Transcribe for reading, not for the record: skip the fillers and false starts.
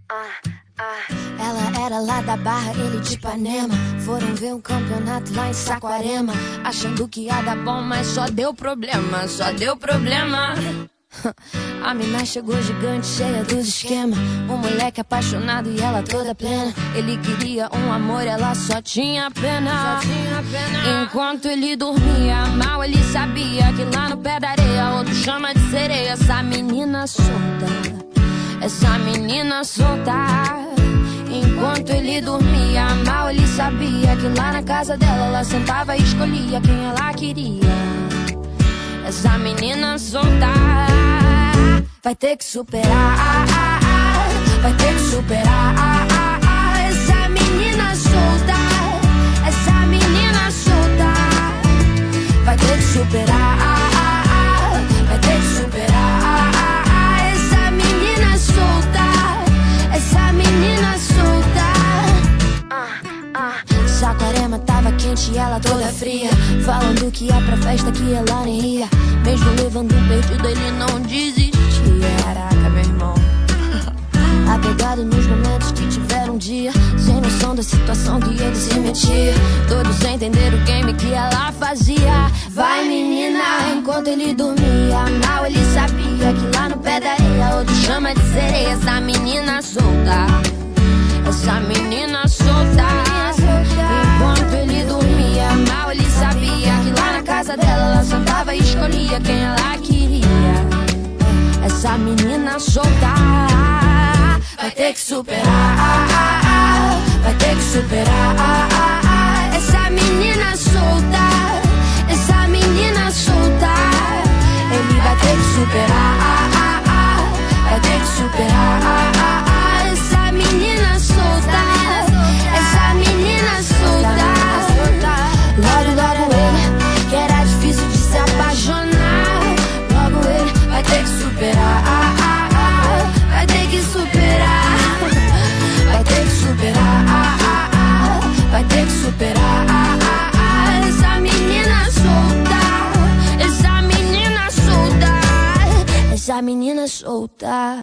Ela era lá da Barra, ele de Ipanema. Foram ver um campeonato lá em Saquarema, achando que ia dar bom, mas só deu problema, só deu problema. A mina chegou gigante, cheia dos esquemas. Um moleque apaixonado e ela toda plena. Ele queria um amor, ela só tinha pena. Enquanto ele dormia mal, ele sabia que lá no pé da areia outro chama de sereia. Essa menina solta, essa menina solta. Enquanto ele dormia mal, ele sabia que lá na casa dela ela sentava e escolhia quem ela queria. Essa menina solta vai ter que superar, vai ter que superar. Essa menina solta, essa menina solta vai ter que superar, vai ter que superar. Essa menina solta, essa menina solta. Saquarema tava quente e ela toda fria, falando que ia pra festa que ela nem ia. Mesmo levando um perdido, ele não desistia. Caraca, meu irmão. Apegado nos momentos que tiveram um dia, sem noção da situação que ele se metia. Todos sem entender o game que ela fazia. Vai, menina. Enquanto ele dormia mal, ele sabia que lá no pé da areia outro chama de sereia. Essa menina solta, essa menina solta. Enquanto ele dormia mal, ele sabia que lá na casa dela ela sentava e escolhia quem ela queria. Essa menina solta vai ter que superar, vai ter que superar. Essa menina solta, essa menina solta. Ele vai ter que superar, vai ter que superar. Essa menina solta, essa menina solta. Logo ele, que era difícil de se apaixonar. Logo ele vai ter que superar, vai ter que superar. Vai ter que superar, vai ter que superar. Essa menina solta, essa menina solta, essa menina solta.